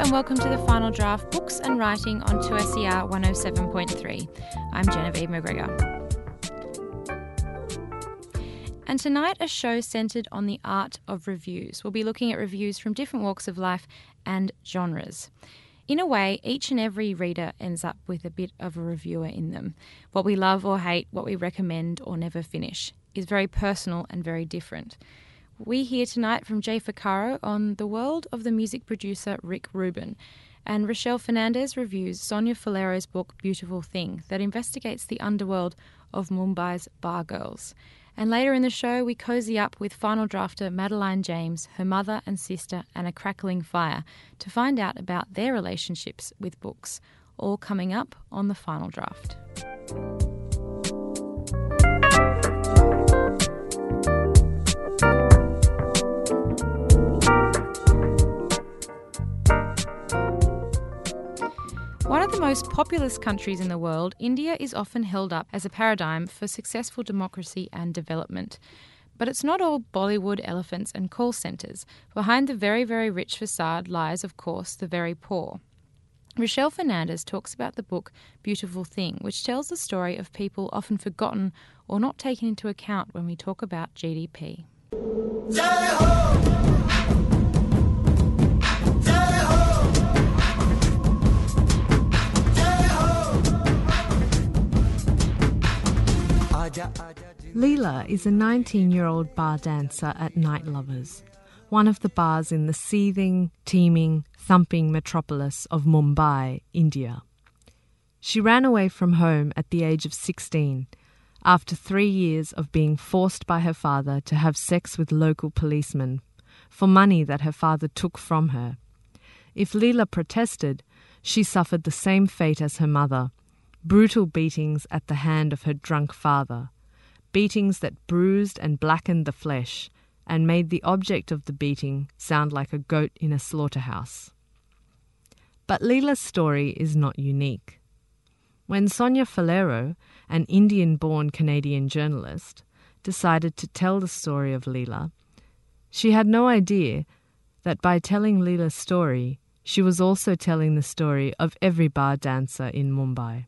and welcome to the Final Draft Books and Writing on 2SER 107.3. I'm Genevieve McGregor. And tonight, a show centred on the art of reviews. We'll be looking at reviews from different walks of life and genres. In a way, each and every reader ends up with a bit of a reviewer in them. What we love or hate, what we recommend or never finish, is very personal and very different. We hear tonight from Jay Ficarro on the world of the music producer Rick Rubin, and Rochelle Fernandez reviews Sonia Falero's book Beautiful Thing that investigates the underworld of Mumbai's bar girls. And later in the show, we cozy up with final drafter Madeline James, her mother and sister, and a crackling fire to find out about their relationships with books, all coming up on the Final Draft. One of the most populous countries in the world, India is often held up as a paradigm for successful democracy and development. But it's not all Bollywood, elephants and call centres. Behind the very, very rich facade lies, of course, the very poor. Rochelle Fernandez talks about the book Beautiful Thing, which tells the story of people often forgotten or not taken into account when we talk about GDP. Leela is a 19-year-old bar dancer at Night Lovers, one of the bars in the seething, teeming, thumping metropolis of Mumbai, India. She ran away from home at the age of 16 after 3 years of being forced by her father to have sex with local policemen for money that her father took from her. If Leela protested, she suffered the same fate as her mother, brutal beatings at the hand of her drunk father, beatings that bruised and blackened the flesh and made the object of the beating sound like a goat in a slaughterhouse. But Leela's story is not unique. When Sonia Falero, an Indian-born Canadian journalist, decided to tell the story of Leela, she had no idea that by telling Leela's story, she was also telling the story of every bar dancer in Mumbai.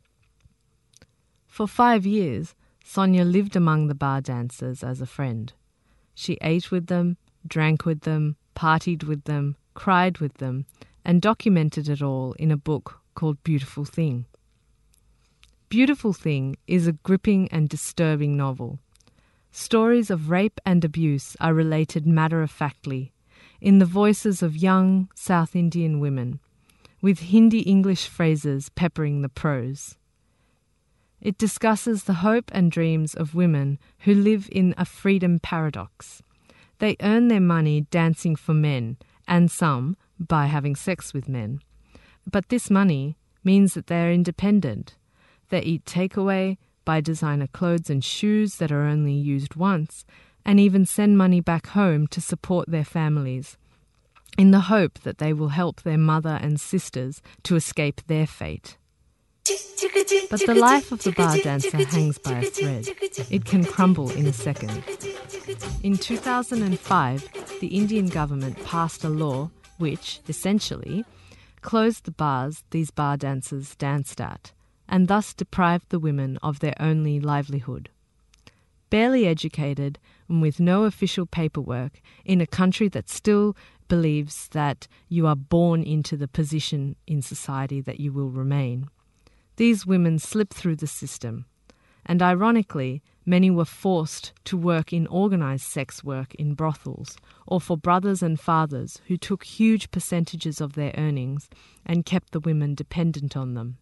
For 5 years, Sonia lived among the bar dancers as a friend. She ate with them, drank with them, partied with them, cried with them, and documented it all in a book called Beautiful Thing. Beautiful Thing is a gripping and disturbing novel. Stories of rape and abuse are related matter-of-factly, in the voices of young South Indian women, with Hindi-English phrases peppering the prose. It discusses the hope and dreams of women who live in a freedom paradox. They earn their money dancing for men, and some by having sex with men. But this money means that they are independent. They eat takeaway, buy designer clothes and shoes that are only used once, and even send money back home to support their families, in the hope that they will help their mother and sisters to escape their fate. But the life of the bar dancer hangs by a thread. It can crumble in a second. In 2005, the Indian government passed a law which, essentially, closed the bars these bar dancers danced at, and thus deprived the women of their only livelihood. Barely educated and with no official paperwork, in a country that still believes that you are born into the position in society that you will remain, these women slipped through the system, and ironically, many were forced to work in organised sex work in brothels, or for brothers and fathers who took huge percentages of their earnings and kept the women dependent on them.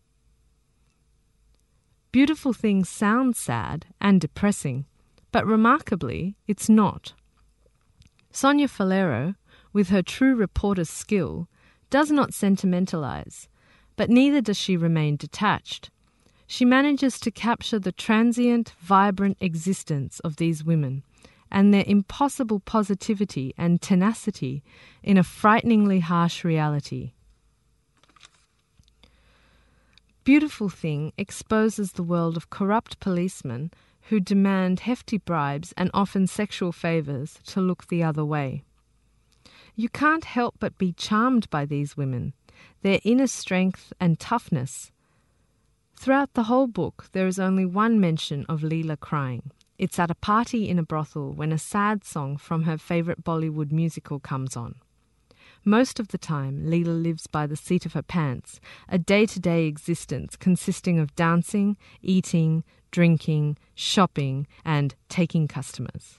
Beautiful Thing sounds sad and depressing, but remarkably, it's not. Sonia Falero, with her true reporter's skill, does not sentimentalise, but neither does she remain detached. She manages to capture the transient, vibrant existence of these women and their impossible positivity and tenacity in a frighteningly harsh reality. Beautiful Thing exposes the world of corrupt policemen who demand hefty bribes and often sexual favours to look the other way. You can't help but be charmed by these women, their inner strength and toughness. Throughout the whole book, there is only one mention of Leela crying. It's at a party in a brothel when a sad song from her favourite Bollywood musical comes on. Most of the time, Leela lives by the seat of her pants, a day-to-day existence consisting of dancing, eating, drinking, shopping, and taking customers.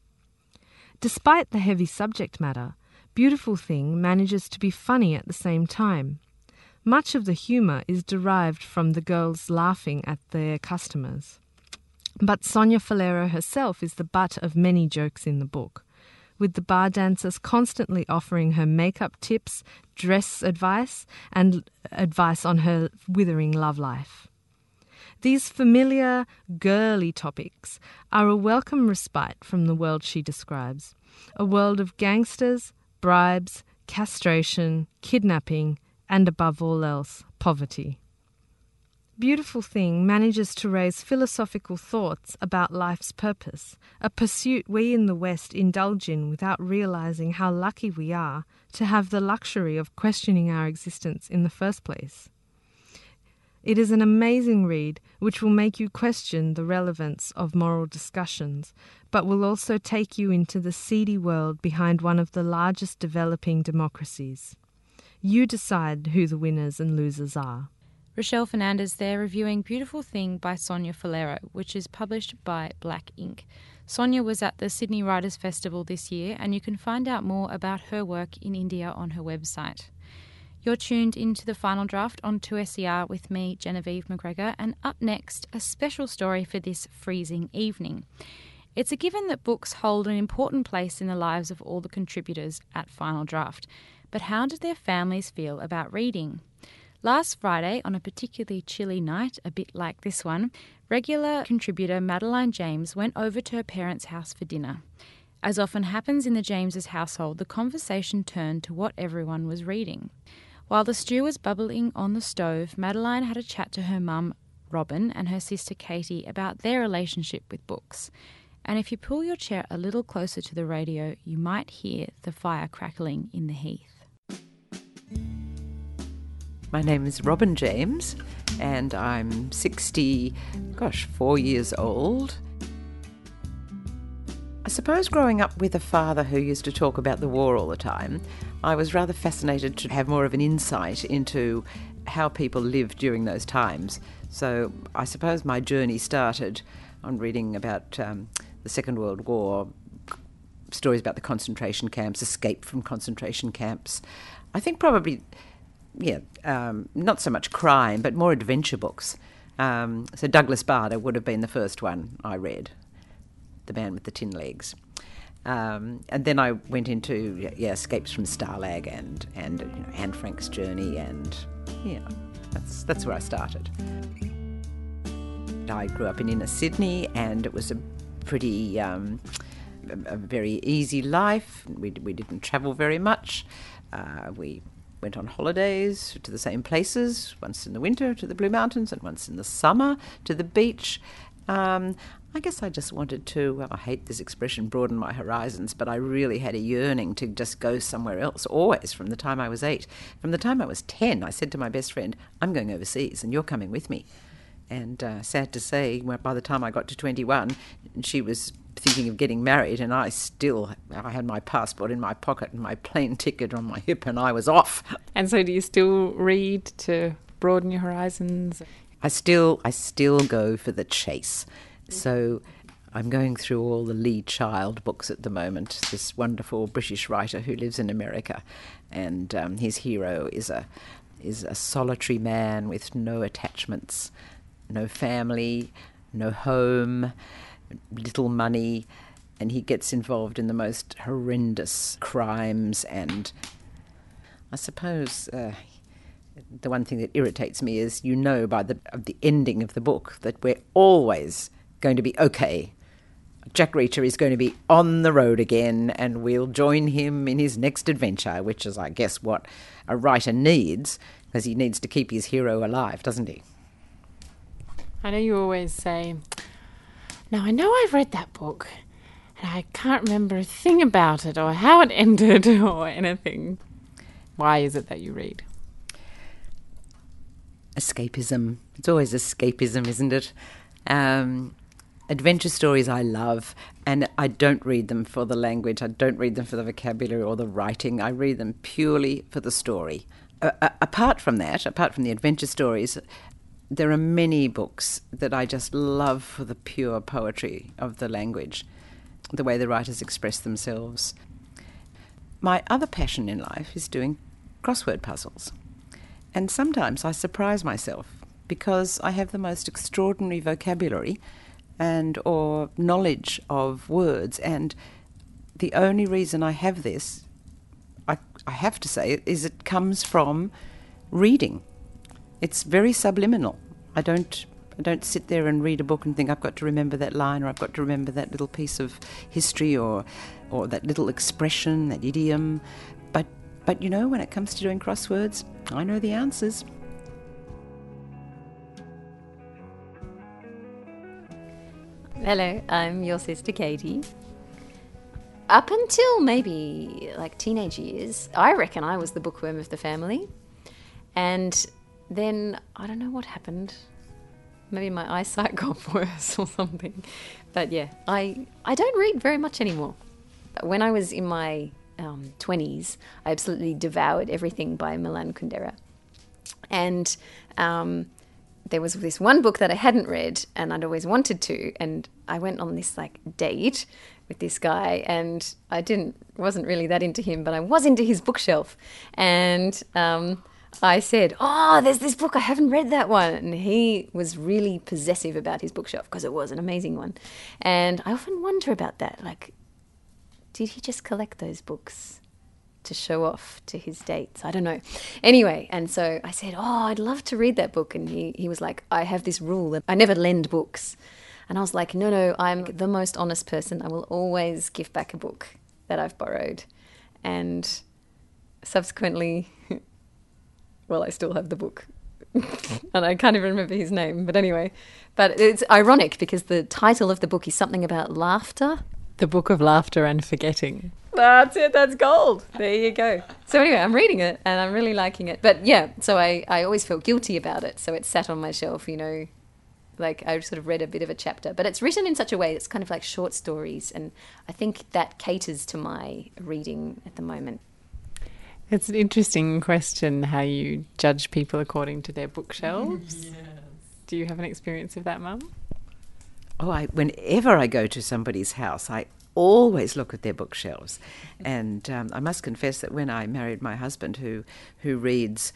Despite the heavy subject matter, Beautiful Thing manages to be funny at the same time. Much of the humour is derived from the girls laughing at their customers. But Sonia Falero herself is the butt of many jokes in the book, with the bar dancers constantly offering her makeup tips, dress advice, and advice on her withering love life. These familiar, girly topics are a welcome respite from the world she describes, a world of gangsters, bribes, castration, kidnapping, and above all else, poverty. Beautiful Thing manages to raise philosophical thoughts about life's purpose, a pursuit we in the West indulge in without realising how lucky we are to have the luxury of questioning our existence in the first place. It is an amazing read which will make you question the relevance of moral discussions, but will also take you into the seedy world behind one of the largest developing democracies. You decide who the winners and losers are. Rochelle Fernandez there reviewing Beautiful Thing by Sonia Falero, which is published by Black Ink. Sonia was at the Sydney Writers' Festival this year, and you can find out more about her work in India on her website. You're tuned into the Final Draft on 2SER with me, Genevieve McGregor, and up next, a special story for this freezing evening. It's a given that books hold an important place in the lives of all the contributors at Final Draft, but how do their families feel about reading? Last Friday, on a particularly chilly night, a bit like this one, regular contributor Madeline James went over to her parents' house for dinner. As often happens in the James's household, the conversation turned to what everyone was reading. While the stew was bubbling on the stove, Madeline had a chat to her mum, Robin, and her sister Katie about their relationship with books. And if you pull your chair a little closer to the radio, you might hear the fire crackling in the heath. My name is Robin James, and I'm 4 years old. I suppose growing up with a father who used to talk about the war all the time, I was rather fascinated to have more of an insight into how people lived during those times. So I suppose my journey started on reading about the Second World War, stories about the concentration camps, escape from concentration camps. I think probably... not so much crime, but more adventure books. So Douglas Bader would have been the first one I read, The Man with the Tin Legs. And then I went into Escapes from Stalag and Anne Frank's journey, and that's where I started. I grew up in inner Sydney, and it was a pretty a very easy life. We didn't travel very much. We went on holidays to the same places, once in the winter to the Blue Mountains and once in the summer to the beach. I guess I just wanted to, I hate this expression, broaden my horizons, but I really had a yearning to just go somewhere else, always, from the time I was 8. From the time I was 10, I said to my best friend, I'm going overseas and you're coming with me. And sad to say, by the time I got to 21, she was thinking of getting married, and I had my passport in my pocket and my plane ticket on my hip, and I was off. And so do you still read to broaden your horizons? I still go for the chase. So I'm going through all the Lee Child books at the moment, this wonderful British writer who lives in America, and his hero is a solitary man with no attachments, no family, no home, little money, and he gets involved in the most horrendous crimes. And I suppose the one thing that irritates me is, by the ending of the book that we're always going to be okay. Jack Reacher is going to be on the road again, and we'll join him in his next adventure, which is, I guess, what a writer needs, because he needs to keep his hero alive, doesn't he? I know you always say, now I know I've read that book, And I can't remember a thing about it or how it ended or anything. Why is it that you read? Escapism. It's always escapism, isn't it? Adventure stories I love, and I don't read them for the language. I don't read them for the vocabulary or the writing. I read them purely for the story. Apart from that, apart from the adventure stories, there are many books that I just love for the pure poetry of the language, the way the writers express themselves. My other passion in life is doing crossword puzzles. And sometimes I surprise myself because I have the most extraordinary vocabulary and or knowledge of words. And the only reason I have this, I have to say, is it comes from reading. It's very subliminal. I don't sit there and read a book and think I've got to remember that line or I've got to remember that little piece of history or that little expression, that idiom. But you know, when it comes to doing crosswords, I know the answers. Hello, I'm your sister Katie. Up until maybe like teenage years, I reckon I was the bookworm of the family. And then I don't know what happened. Maybe my eyesight got worse or something. But yeah, I don't read very much anymore. When I was in my 20s, I absolutely devoured everything by Milan Kundera. And there was this one book that I hadn't read and I'd always wanted to. And I went on this like date with this guy and I wasn't really that into him, but I was into his bookshelf. And I said, oh, there's this book, I haven't read that one. And he was really possessive about his bookshelf because it was an amazing one. And I often wonder about that. Like, did he just collect those books to show off to his dates? I don't know. Anyway, and so I said, oh, I'd love to read that book. And he was like, I have this rule that I never lend books. And I was like, no, I'm the most honest person. I will always give back a book that I've borrowed. And subsequently... well, I still have the book. And I can't even remember his name. But anyway, but it's ironic because the title of the book is something about laughter. The Book of Laughter and Forgetting. That's it. That's gold. There you go. So anyway, I'm reading it and I'm really liking it. But yeah, so I always felt guilty about it. So it sat on my shelf, you know, like I sort of read a bit of a chapter. But it's written in such a way that's kind of like short stories. And I think that caters to my reading at the moment. It's an interesting question how you judge people according to their bookshelves. Yes. Do you have an experience of that, Mum? Oh, whenever I go to somebody's house, I always look at their bookshelves. And I must confess that when I married my husband, who reads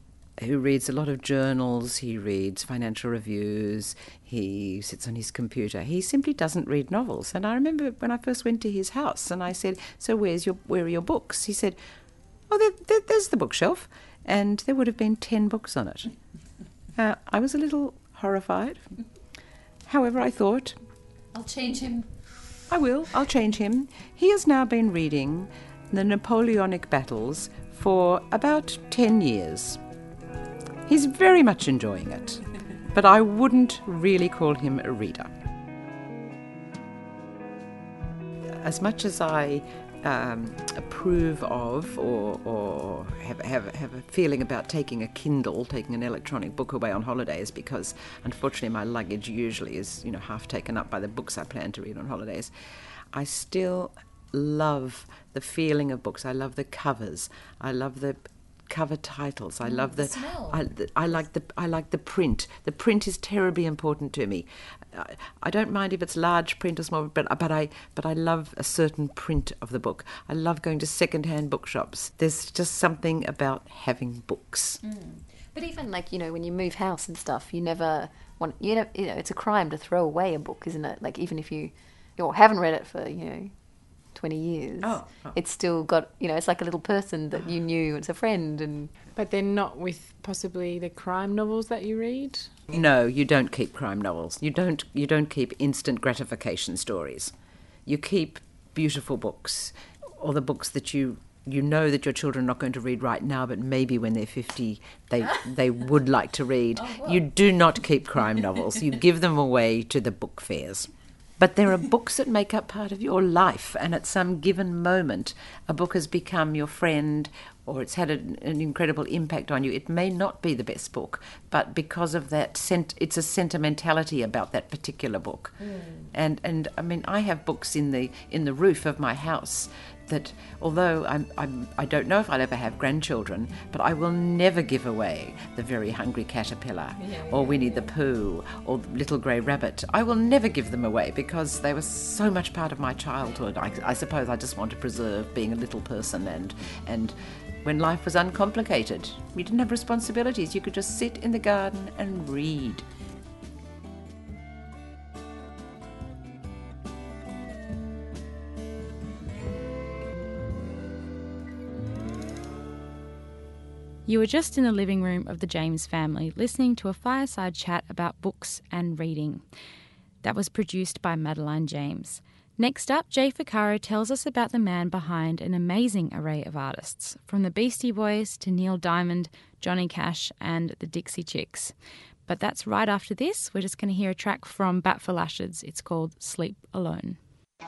a lot of journals, he reads financial reviews, he sits on his computer, he simply doesn't read novels. And I remember when I first went to his house and I said, so where are your books? He said, oh, there's the bookshelf. And there would have been 10 books on it. I was a little horrified. However, I thought, I'll change him. I'll change him. He has now been reading the Napoleonic battles for about 10 years. He's very much enjoying it, but I wouldn't really call him a reader. As much as I approve of or have a feeling about taking an electronic book away on holidays, because unfortunately my luggage usually is half taken up by the books I plan to read on holidays, I still love the feeling of books. I love the covers. I love the cover titles. I love the smell. I like the print. The print is terribly important to me. I don't mind if it's large print or small, but I love a certain print of the book. I love going to second-hand bookshops. There's just something about having books. But even when you move house and stuff, you never want it's a crime to throw away a book, isn't it? Like even if you haven't read it for 20 years. It's still got, it's like a little person that you knew, it's a friend. But they're not with possibly the crime novels that you read? No, you don't keep crime novels. You don't keep instant gratification stories. You keep beautiful books, or the books that you know that your children are not going to read right now, but maybe when they're 50 they would like to read. You do not keep crime novels. You give them away to the book fairs. But there are books that make up part of your life, and at some given moment, a book has become your friend, or it's had an incredible impact on you. It may not be the best book, but because of that, it's a sentimentality about that particular book. And I mean, I have books in the roof of my house that, although I don't know if I'll ever have grandchildren, but I will never give away The Very Hungry Caterpillar or Winnie the Pooh or Little Grey Rabbit. I will never give them away because they were so much part of my childhood. I suppose I just want to preserve being a little person, and when life was uncomplicated, you didn't have responsibilities. You could just sit in the garden and read. You were just in the living room of the James family, listening to a fireside chat about books and reading. That was produced by Madeline James. Next up, Jay Ficarro tells us about the man behind an amazing array of artists, from the Beastie Boys to Neil Diamond, Johnny Cash and the Dixie Chicks. But that's right after this. We're just going to hear a track from Bat for Lashes. It's called Sleep Alone.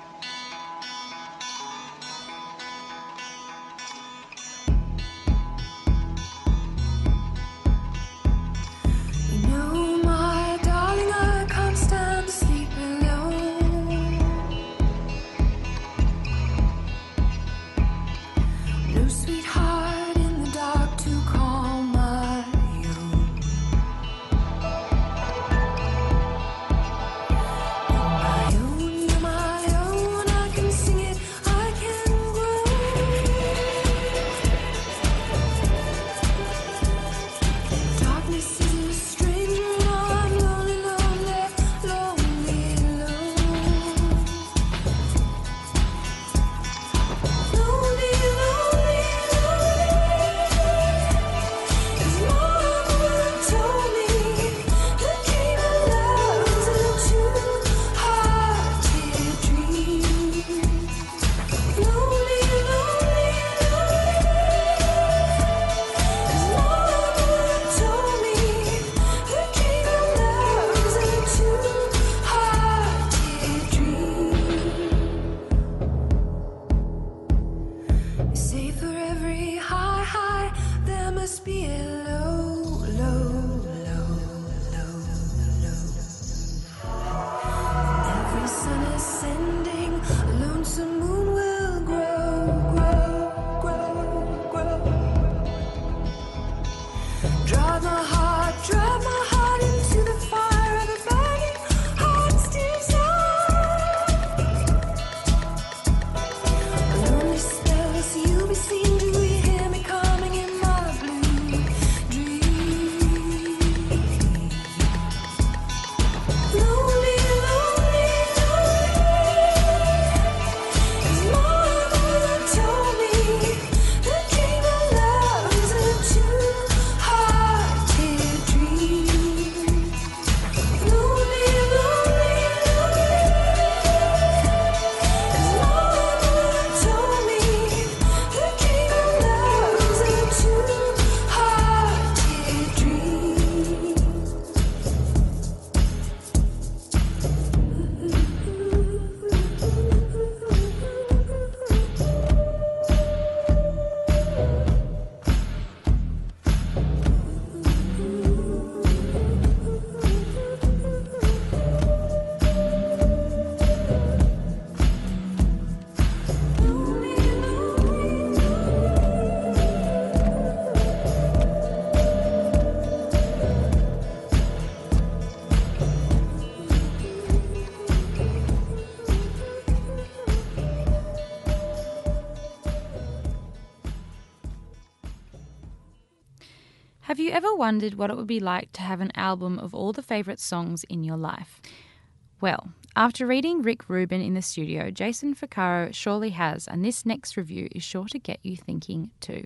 Have you ever wondered what it would be like to have an album of all the favourite songs in your life? Well, after reading Rick Rubin in the studio, Jason Ficarro surely has, and this next review is sure to get you thinking too.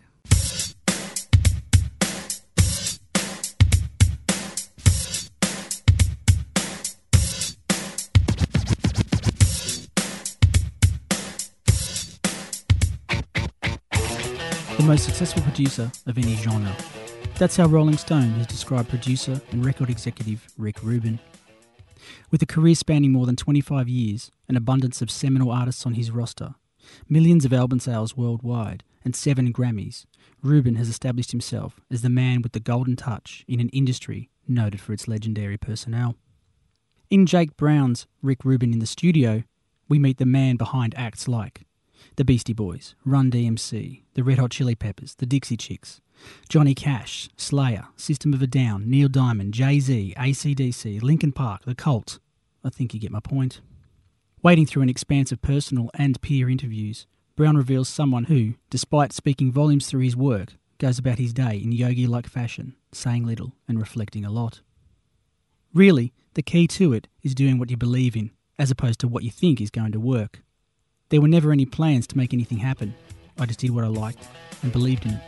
The most successful producer of any genre. That's how Rolling Stone has described producer and record executive Rick Rubin. With a career spanning more than 25 years, an abundance of seminal artists on his roster, millions of album sales worldwide, and 7 Grammys, Reuben has established himself as the man with the golden touch in an industry noted for its legendary personnel. In Jake Brown's Rick Rubin in the Studio, we meet the man behind acts like the Beastie Boys, Run DMC, the Red Hot Chili Peppers, the Dixie Chicks, Johnny Cash, Slayer, System of a Down, Neil Diamond, Jay-Z, AC/DC, Linkin Park, The Cult. I think you get my point. Wading through an expanse of personal and peer interviews, Brown reveals someone who, despite speaking volumes through his work, goes about his day in yogi-like fashion, saying little and reflecting a lot. Really, the key to it is doing what you believe in, as opposed to what you think is going to work. There were never any plans to make anything happen. I just did what I liked and believed in it.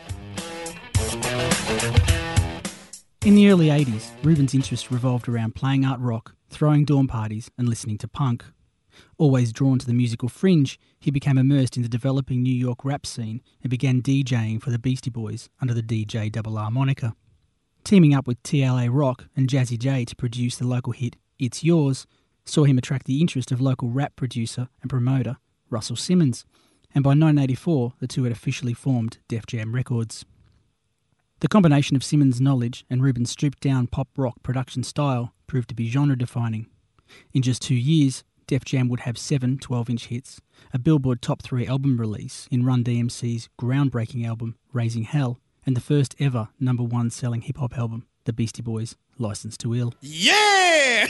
In the early 80s, Reuben's interest revolved around playing art rock, throwing dawn parties and listening to punk. Always drawn to the musical fringe, he became immersed in the developing New York rap scene and began DJing for the Beastie Boys under the DJ RR moniker. Teaming up with TLA Rock and Jazzy J to produce the local hit It's Yours saw him attract the interest of local rap producer and promoter Russell Simmons, and by 1984 the two had officially formed Def Jam Records. The combination of Simmons' knowledge and Reuben's stripped-down pop-rock production style proved to be genre-defining. In just 2 years, Def Jam would have 7 12-inch hits, a Billboard Top 3 album release in Run DMC's groundbreaking album Raising Hell, and the first ever #1 selling hip-hop album, The Beastie Boys' License to Ill. Yeah!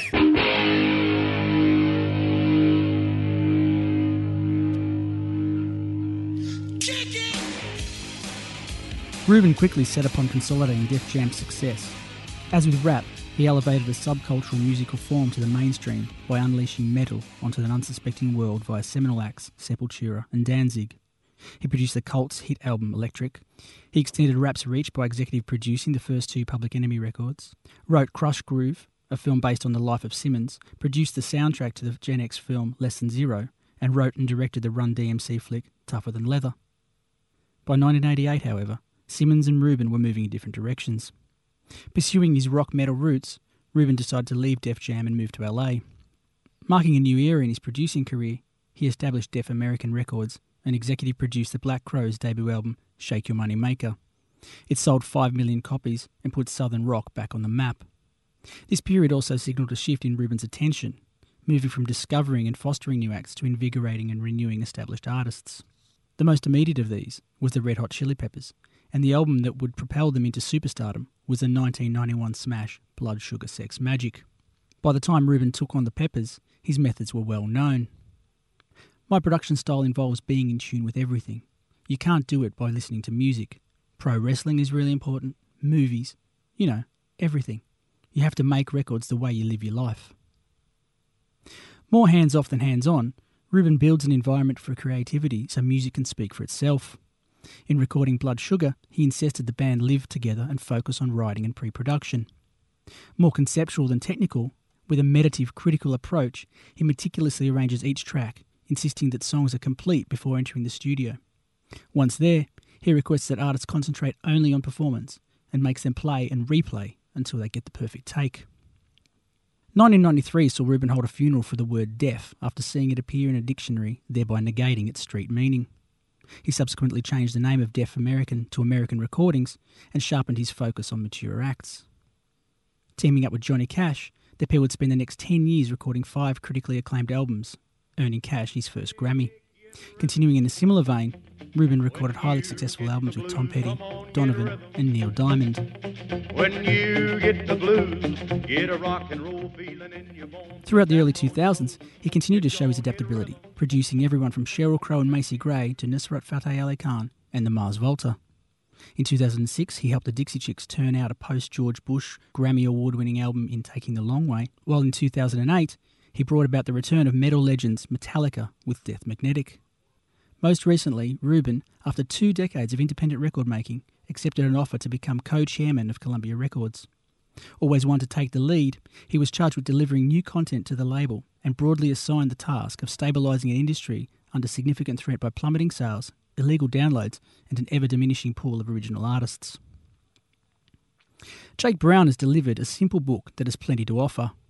Reuben quickly set upon consolidating Def Jam's success. As with rap, he elevated a subcultural musical form to the mainstream by unleashing metal onto an unsuspecting world via seminal acts Sepultura and Danzig. He produced the Cult's hit album Electric. He extended rap's reach by executive producing the first 2 Public Enemy records, wrote Crush Groove, a film based on the life of Simmons, produced the soundtrack to the Gen X film Less Than Zero, and wrote and directed the Run DMC flick Tougher Than Leather. By 1988, however, Simmons and Reuben were moving in different directions. Pursuing his rock metal roots, Reuben decided to leave Def Jam and move to LA. Marking a new era in his producing career, he established Def American Records and executive produced the Black Crowes' debut album, Shake Your Money Maker. It sold 5 million copies and put Southern rock back on the map. This period also signalled a shift in Reuben's attention, moving from discovering and fostering new acts to invigorating and renewing established artists. The most immediate of these was the Red Hot Chili Peppers, and the album that would propel them into superstardom was the 1991 smash Blood Sugar Sex Magik. By the time Reuben took on the Peppers, his methods were well known. My production style involves being in tune with everything. You can't do it by listening to music. Pro wrestling is really important, movies, everything. You have to make records the way you live your life. More hands-off than hands-on, Reuben builds an environment for creativity so music can speak for itself. In recording Blood Sugar, he insisted the band live together and focus on writing and pre-production. More conceptual than technical, with a meditative, critical approach, he meticulously arranges each track, insisting that songs are complete before entering the studio. Once there, he requests that artists concentrate only on performance and makes them play and replay until they get the perfect take. 1993 saw Reuben hold a funeral for the word deaf after seeing it appear in a dictionary, thereby negating its street meaning. He subsequently changed the name of Def American to American Recordings and sharpened his focus on mature acts. Teaming up with Johnny Cash, the pair would spend the next 10 years recording 5 critically acclaimed albums, earning Cash his first Grammy. Continuing in a similar vein, Reuben recorded highly successful albums with Tom Petty, Donovan and Neil Diamond. When you get the blues, get a rock and roll feeling in your bones. Throughout the early 2000s, he continued to show his adaptability, producing everyone from Sheryl Crow and Macy Gray to Nusrat Fateh Ali Khan and the Mars Volta. In 2006, he helped the Dixie Chicks turn out a post-George Bush Grammy Award-winning album in Taking the Long Way, while in 2008, he brought about the return of metal legends Metallica with Death Magnetic. Most recently, Reuben, after 2 decades of independent record making, accepted an offer to become co-chairman of Columbia Records. Always one to take the lead, he was charged with delivering new content to the label and broadly assigned the task of stabilising an industry under significant threat by plummeting sales, illegal downloads and an ever-diminishing pool of original artists. Jake Brown has delivered a simple book that has plenty to offer.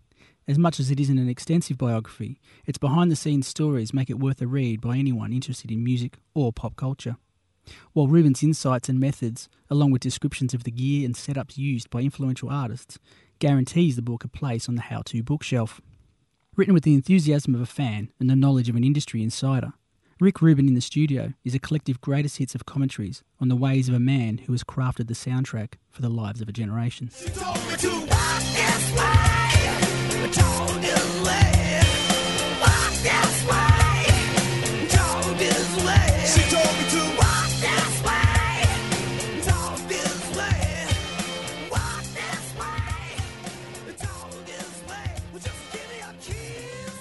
As much as it isn't an extensive biography, its behind-the-scenes stories make it worth a read by anyone interested in music or pop culture. While Reuben's insights and methods, along with descriptions of the gear and setups used by influential artists, guarantees the book a place on the how-to bookshelf. Written with the enthusiasm of a fan and the knowledge of an industry insider, Rick Rubin in the Studio is a collective greatest hits of commentaries on the ways of a man who has crafted the soundtrack for the lives of a generation. She told me to walk this way, told this way, walk this way, told this way. She told me to walk this way, told this way, walk this way, told this way. Well, just give me a kiss.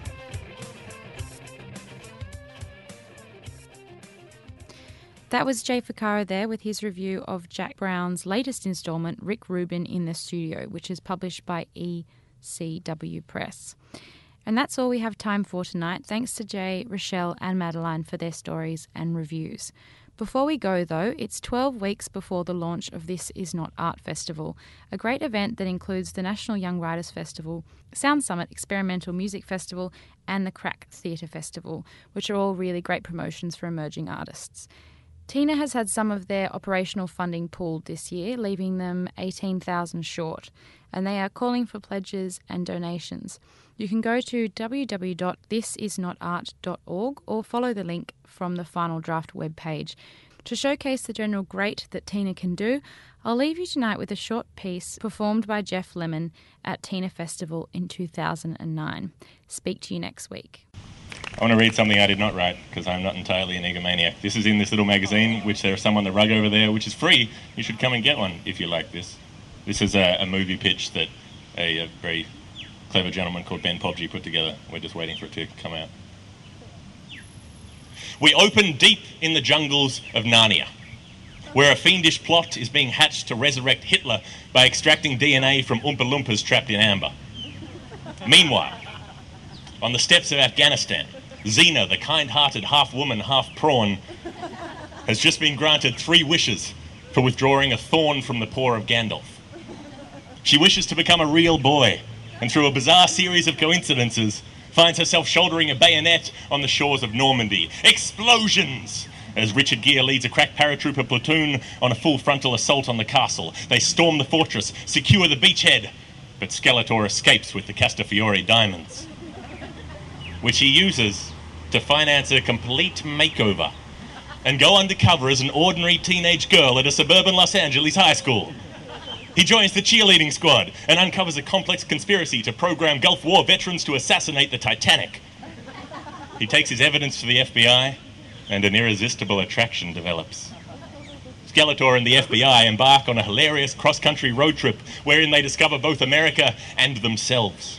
That was Jay Ficarra there with his review of Jack Brown's latest instalment, Rick Rubin in the Studio, which is published by ECW Press. And that's all we have time for tonight. Thanks to Jay, Rochelle and Madeline for their stories and reviews. Before we go, though, it's 12 weeks before the launch of This Is Not Art Festival, a great event that includes the National Young Writers Festival, Sound Summit Experimental Music Festival and the Crack Theatre Festival, which are all really great promotions for emerging artists. Tina has had some of their operational funding pulled this year, leaving them $18,000 short, and they are calling for pledges and donations. You can go to www.thisisnotart.org or follow the link from the Final Draft webpage. To showcase the general great that Tina can do, I'll leave you tonight with a short piece performed by Jeff Lemon at Tina Festival in 2009. Speak to you next week. I want to read something I did not write because I'm not entirely an egomaniac. This is in this little magazine, which there is some on the rug over there, which is free. You should come and get one if you like this. This is a movie pitch that a very clever gentleman called Ben Pobji put together. We're just waiting for it to come out. We open deep in the jungles of Narnia, where a fiendish plot is being hatched to resurrect Hitler by extracting DNA from Oompa Loompas trapped in amber. Meanwhile, on the steppes of Afghanistan, Xena, the kind-hearted half-woman, half-prawn, has just been granted 3 wishes for withdrawing a thorn from the paw of Gandalf. She wishes to become a real boy, and through a bizarre series of coincidences, finds herself shouldering a bayonet on the shores of Normandy. Explosions! As Richard Gere leads a crack paratrooper platoon on a full frontal assault on the castle. They storm the fortress, secure the beachhead, but Skeletor escapes with the Castafiore diamonds, which he uses to finance a complete makeover and go undercover as an ordinary teenage girl at a suburban Los Angeles high school. He joins the cheerleading squad and uncovers a complex conspiracy to program Gulf War veterans to assassinate the Titanic. He takes his evidence to the FBI, and an irresistible attraction develops. Skeletor and the FBI embark on a hilarious cross-country road trip wherein they discover both America and themselves.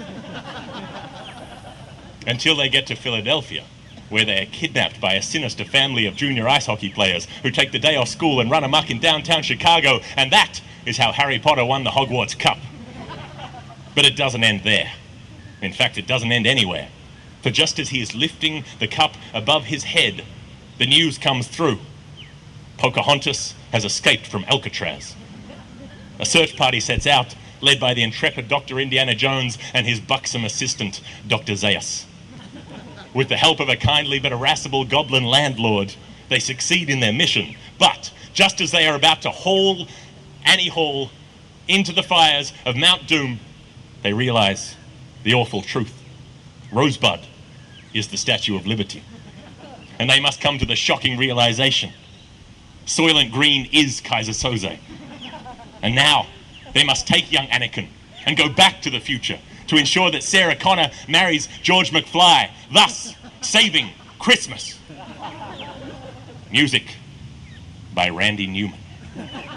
Until they get to Philadelphia, where they are kidnapped by a sinister family of junior ice hockey players who take the day off school and run amok in downtown Chicago, and that is how Harry Potter won the Hogwarts Cup. But it doesn't end there. In fact, it doesn't end anywhere. For just as he is lifting the cup above his head, the news comes through. Pocahontas has escaped from Alcatraz. A search party sets out, led by the intrepid Dr. Indiana Jones and his buxom assistant, Dr. Zaius. With the help of a kindly but irascible goblin landlord, they succeed in their mission. But just as they are about to haul Annie Hall into the fires of Mount Doom, they realize the awful truth. Rosebud is the Statue of Liberty. And they must come to the shocking realization. Soylent Green is Kaiser Soze. And now they must take young Anakin and go back to the future to ensure that Sarah Connor marries George McFly, thus saving Christmas. Music by Randy Newman.